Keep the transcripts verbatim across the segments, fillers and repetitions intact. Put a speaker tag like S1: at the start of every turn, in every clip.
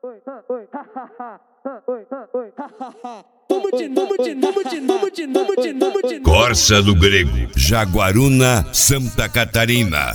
S1: Corsa do Grego, Jaguaruna, Santa Catarina.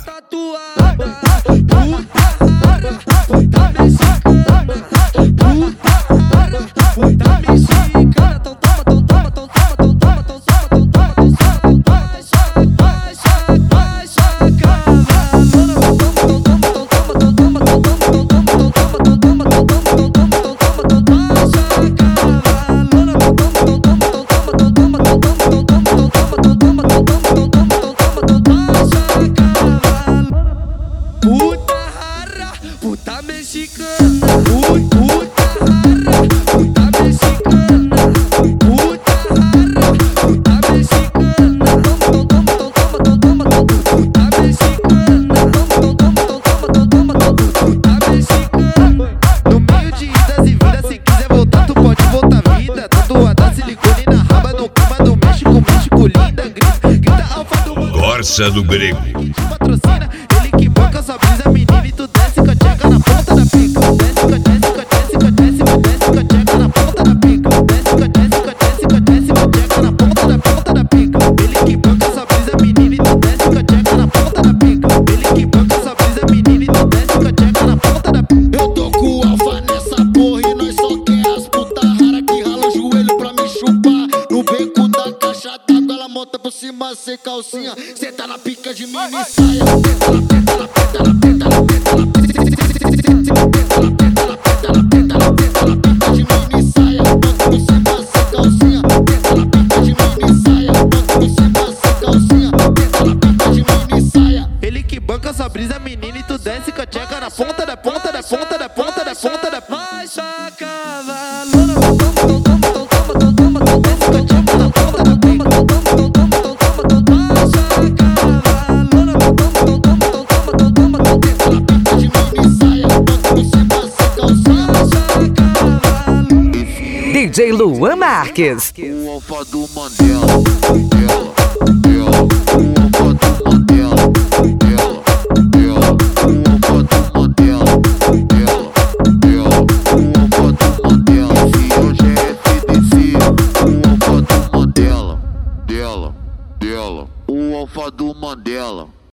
S2: Puta mexicana, puta rara, puta mexicana, puta rara, puta mexicana, puta mexicana, puta mexicana. No meio de idas e vidas, se quiser voltar, tu pode voltar vida. Tatuada silicone na raba, no clima do México, México linda. Grita, grita alfa do mundo.
S1: Corsa do Grego.
S2: Patrocina, ele que banca sua brisa, menina, e tu desce com a tcheca na ponta da pica. Desce com a desce com a desce com a desce com a desce com a tcheca na ponta da pica. Desce com a desce com a desce com a desce com a tcheca na ponta da ponta da pica. Ele que banca sua brisa, menina, e tu desce com a tcheca na ponta da pica. Ele que banca sua brisa, menina, e tu desce com a tcheca na ponta da pica.
S3: Eu tô com o alfa nessa porra e nós só quer as puta rara que rala o joelho pra me chupar. No beco da caixa d'água ela monta por cima sem calcinha. Cê tá na pica de mini saia. Tenta na tenta na tenta na tenta na tenta na tenta na tenta na tenta na tenta na pica de mini saia. Monta por cima sem calcinha. Tenta na pica de mini saia. Monta por cima sem calcinha. Tenta na pica de mini saia.
S2: Ele que banca sua brisa, menina, e tu desce com a tcheca na ponta da ponta da ponta da ponta da ponta da vai chacavalona. Desce com a tcheca na ponta da pica.
S4: D J Luan Marques.
S3: O alfa do Mandela, ela, ela.